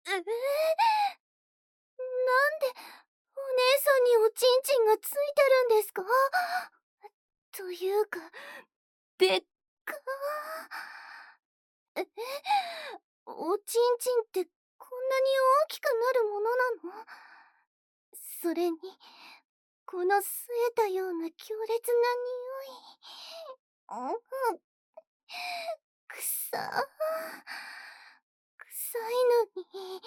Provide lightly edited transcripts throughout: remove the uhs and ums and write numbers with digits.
なんでお姉さんにおちんちんがついてるんですか？というか、でっかー。おちんちんってこんなに大きくなるものなの？それに、この吸えたような強烈な匂い。くさー。臭いのに。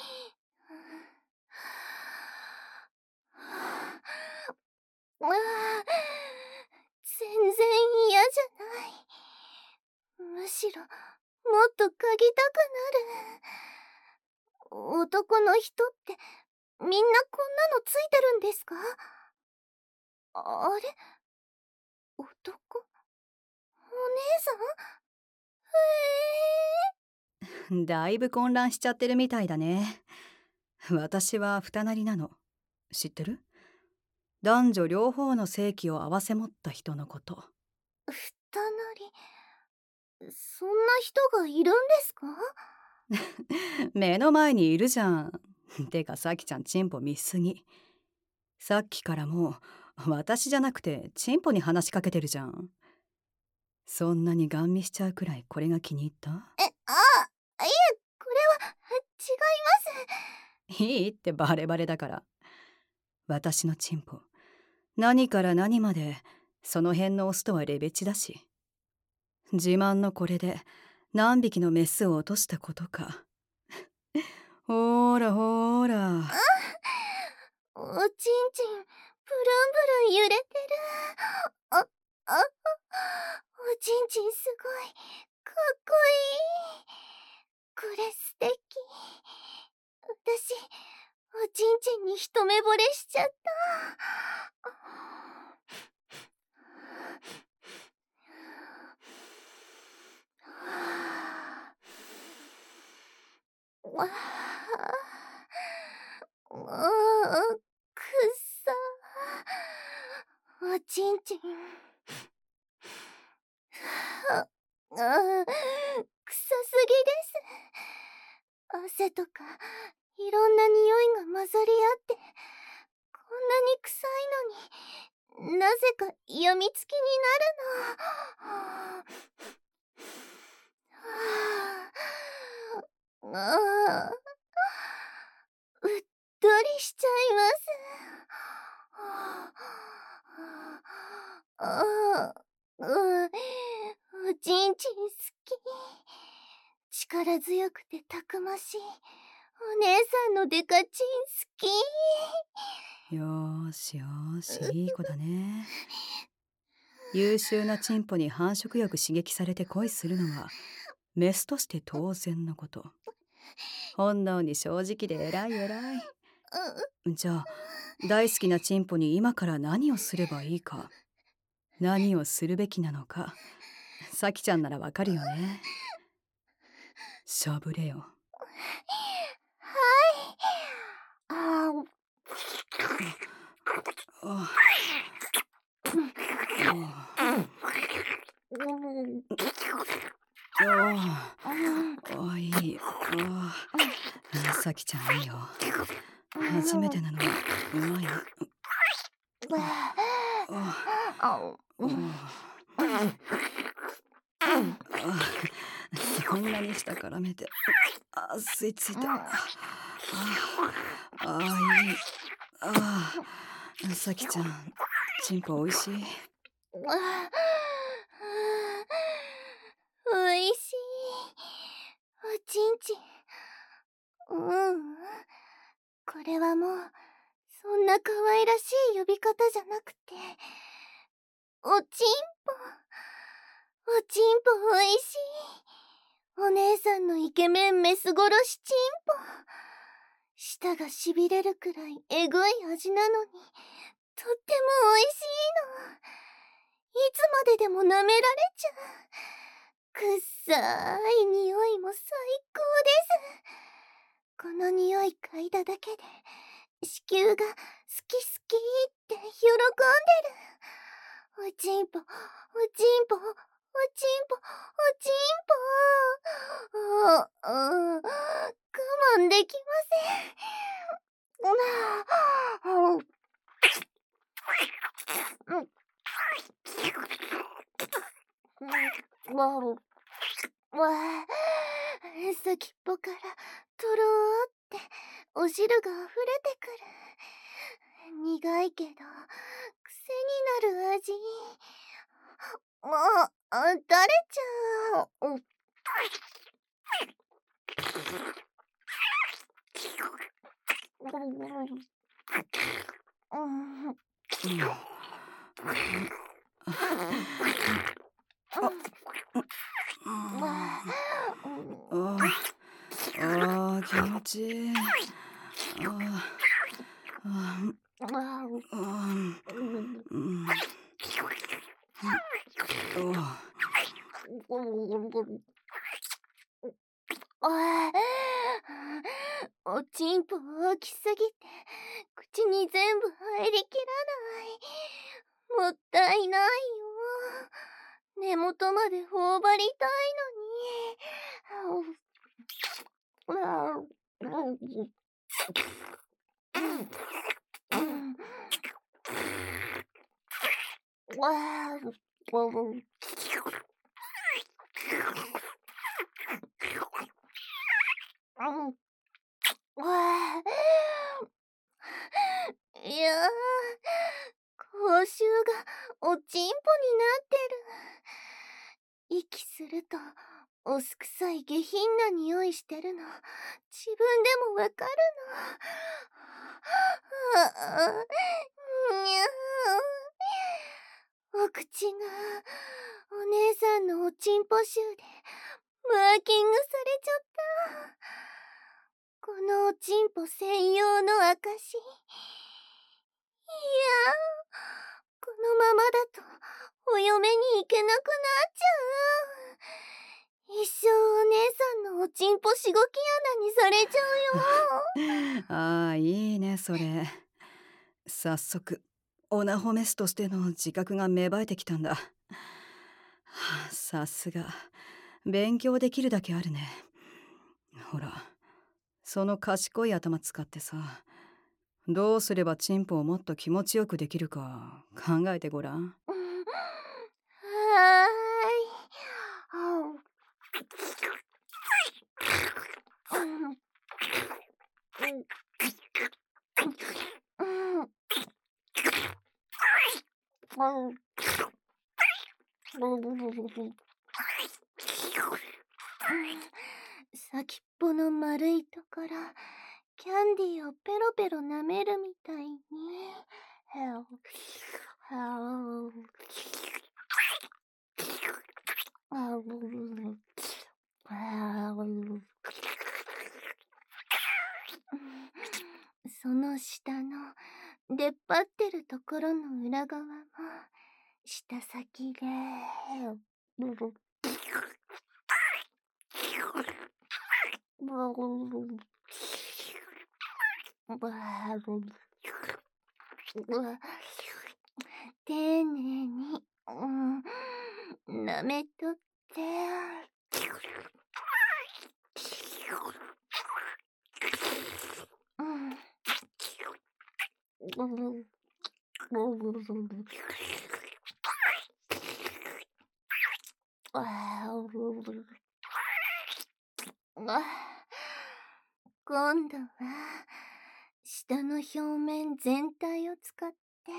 ああ、全然嫌じゃない。むしろ、もっと嗅ぎたくなる。男の人って、みんなこんなのついてるんですか？あれ？男？お姉さん？ だいぶ混乱しちゃってるみたいだね。私は二なりなの。知ってる？男女両方の性器を併せ持った人のこと。 二なり。そんな人がいるんですか？ 目の前にいるじゃん。てかさきちゃんチンポ見すぎ。さっきからもう私じゃなくてチンポに話しかけてるじゃん。そんなにガン見しちゃうくらいこれが気に入った？ いえ、これは、違います。 いいってバレバレだから。私のチンポ、何から何までその辺のオスとはレベチだし。自慢のこれで何匹のメスを落としたことか。ほーらほーら。 おちんちん、プルンプルン揺れてる。あ、おちんちんすごい、かっこいい。これ素敵。私、おちんちんに一目惚れしちゃった。わあ、くっさ。おちんちん。臭すぎです。汗とかいろんな匂いが混ざり合って、こんなに臭いのになぜかやみつきになるの。うっとりしちゃいます。おちんちん好き。力強くてたくましいお姉さんのデカチン好き。 よーしよーし、いい子だね。優秀なチンポに繁殖欲刺激されて恋するのはメスとして当然のこと。本能に正直で偉い偉い。じゃあ大好きなチンポに今から何をすればいいか、何をするべきなのか、さきちゃんならわかるよね。しゃぶれよ。 はい。 ああ、いい。さきちゃんいいよ。初めてなのにうまいな。そんなに下からめて吸い付いて。いい。さきちゃんチンポおいしい？ おいしい。おちんちん。これはもうそんな可愛らしい呼び方じゃなくて、おちんぽ。おちんぽおいしい。お姉さんのイケメンメス殺しチンポ。舌がしびれるくらいえぐい味なのに、とってもおいしいの。いつまででも舐められちゃう。くっさい匂いも最高です。この匂い嗅いだだけで子宮が好き好きって喜んでる。おちんぽ、おちんぽ、おちんぽ、おちんぽ。我慢できません。 先っぽからとろーってお汁が溢れてくる。苦いけど癖になる味。垂れちゃう。 気持ちいい。 おちんぽ大きすぎて口に全部入りきらない。もったいないよ。根元まで頬張りたいのに。いやー、口臭がおちんぽになってる。息するとおすくさい下品な匂いしてるの自分でもわかるの。にゃー。お口がお姉さんのおちんぽ臭でマーキングされちゃった。このおちんぽ専用の証。いやー、このままだとお嫁に行けなくなっちゃう。一生お姉さんのおちんぽしごき穴にされちゃうよ。 いいねそれ。早速オナホメスとしての自覚が芽生えてきたんだ。さすが勉強できるだけあるね。ほらその賢い頭使ってさ、どうすればチンポをもっと気持ちよくできるか考えてごらん。 は先っぽの丸いところ、キャンディーをペロペロ舐めるみたいに。その下の出っ張ってるところの裏側も舌先で丁寧に、舐めとって。今度は舌の表面全体を使って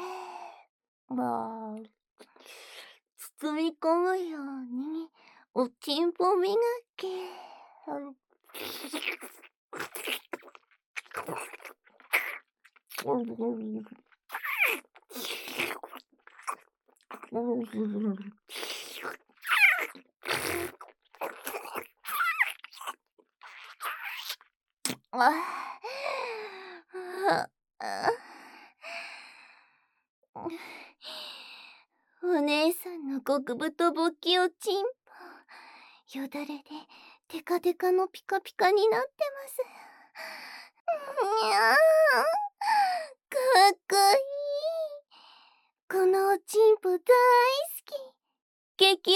包み込むようにおちんぽ磨き。お姉さんの極太ぼっきおちんぽ、よだれでテカテカのピカピカになってます。にゃー、かっこいい。このおちんぽ大好き。激推しです。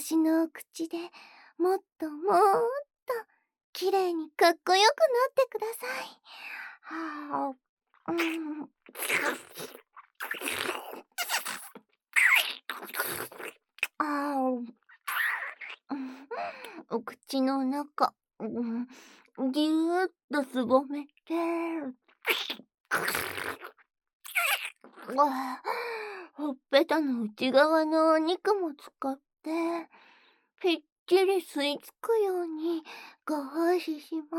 私のお口でもっともっときれいにかっこよくなってください。 お口の中、ぎゅーっとすぼめて、ほっぺたの内側のお肉も使って、ぴっちり吸い付くようにご奉仕します。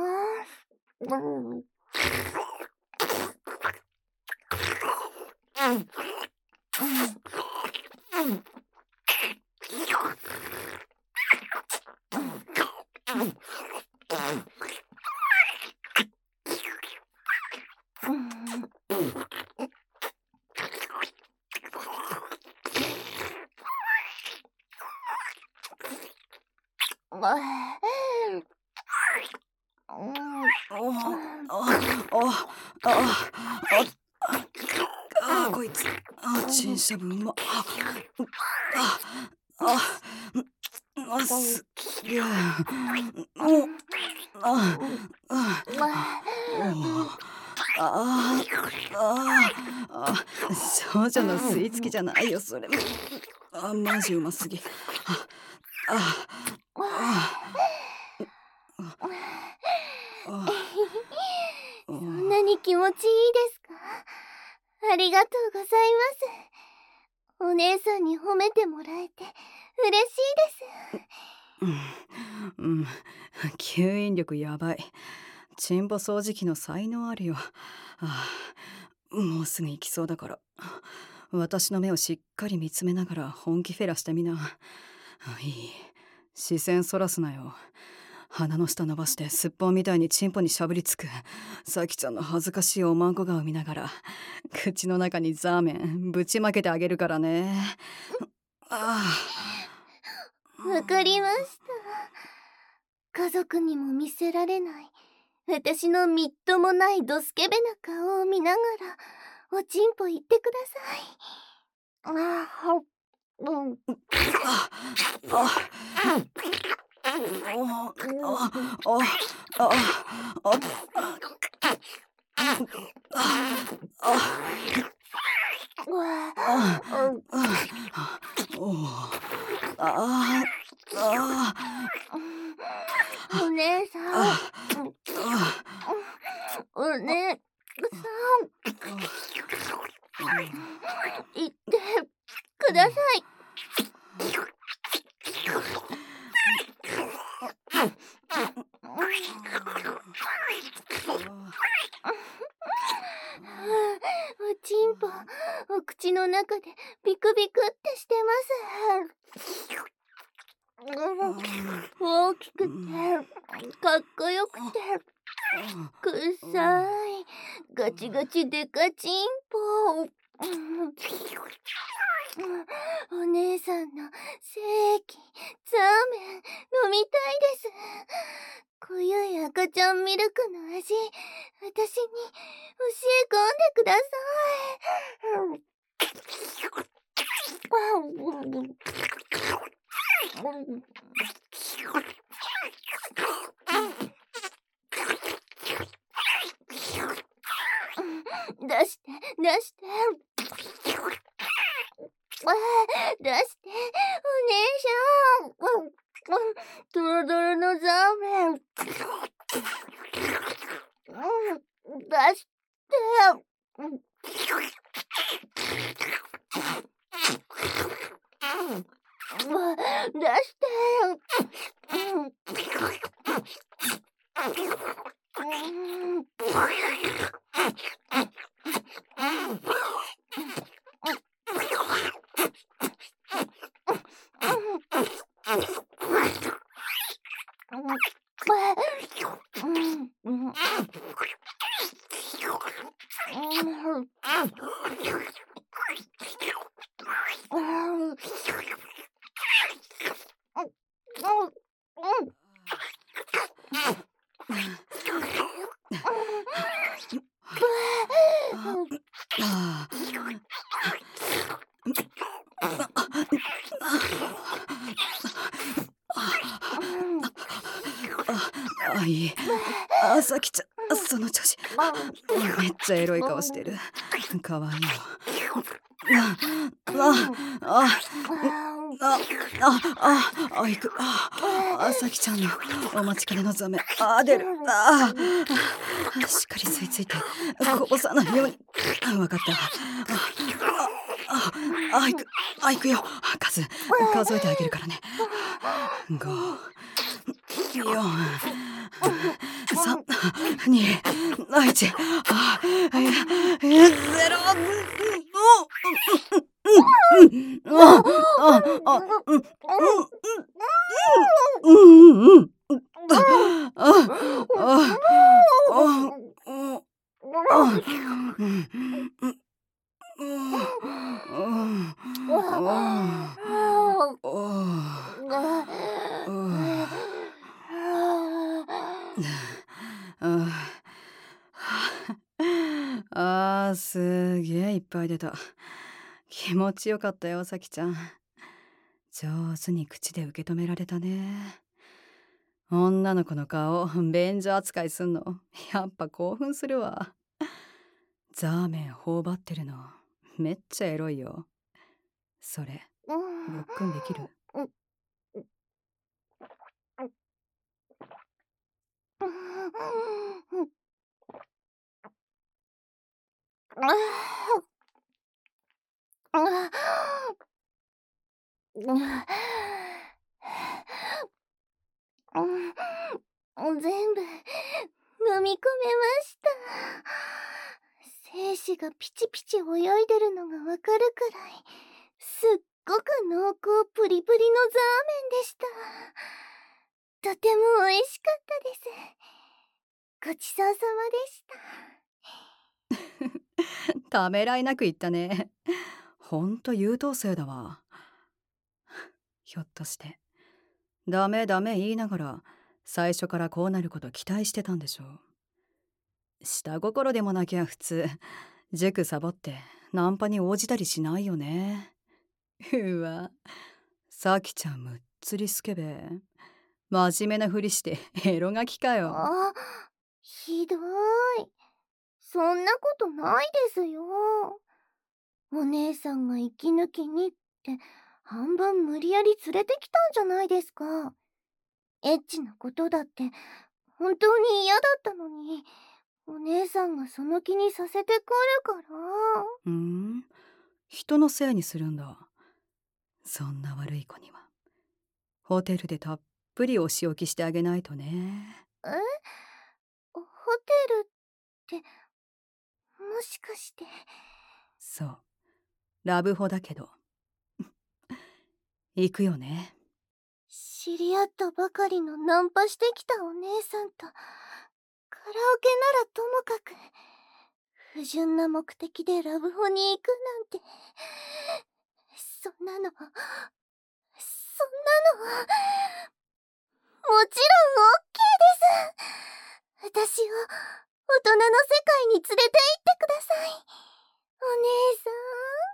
こいつチンしゃぶうま。すっげえ。少女の吸い付きじゃないよそれ。マジうますぎ。 そんなに気持ちいいですか？ありがとうございます。お姉さんに褒めてもらえて嬉しいです。吸引力やばい。チンポ掃除機の才能あるよ。もうすぐ行きそうだから私の目をしっかり見つめながら本気フェラしてみな。いい、視線そらすなよ。鼻の下伸ばしてすっぽんみたいにチンポにしゃぶりつくさきちゃんの恥ずかしいおまんこ顔見ながら口の中にザーメンぶちまけてあげるからね。 わかりました。家族にも見せられない私のみっともないドスケベな顔を見ながらおちんぽ言ってください。お姉さん、お姉さん、言ってください。おちんぽ、お口の中でビクビクってしてます。大きくてかっこよくてくさいガチガチデカチンポ。お姉さんの精液ザーメン飲みたいです。濃ゆい赤ちゃんミルクの味、私に教え込んでください。出して出して出してお姉さん。ドロドロのザーメン出して出していい。さきちゃん、その調子。めっちゃエロい顔してる。かわいいよ。 行く。さきちゃんのお待ちかねのザメ。出る。しっかり吸い付いてこぼさないように。わかった。行くよ。数えてあげるからね。5、4、3、2、1、0。すげえいっぱい出た。気持ちよかったよ、さきちゃん。上手に口で受け止められたね。女の子の顔便所扱いすんのやっぱ興奮するわ。ザーメン頬張ってるのめっちゃエロいよ。それごっくんできる？ 全部飲み込めました。精子がピチピチ泳いでるのがわかるくらいすっごく濃厚プリプリのザーメンでした。とても美味しかったです。ごちそうさまでした。 ためらいなく言ったね。ほんと優等生だわ。ひょっとしてダメ言いながら最初からこうなること期待してたんでしょう。下心でもなきゃ普通塾サボってナンパに応じたりしないよね。うわ、さきちゃんむっつりスケベ。真面目なふりしてエロガキかよ。 ひどい。そんなことないですよ。お姉さんが息抜きにって半分無理やり連れてきたんじゃないですか。エッチなことだって本当に嫌だったのに、お姉さんがその気にさせてくるから。 人のせいにするんだ。そんな悪い子にはホテルでたっぷりお仕置きしてあげないとね。 ホテルってもしかして。 そう、ラブホだけど行くよね。 知り合ったばかりのナンパしてきたお姉さんとカラオケならともかく不純な目的でラブホに行くなんて、そんなのもちろん OK です。私を大人の世界に連れて行ってください、お姉さん。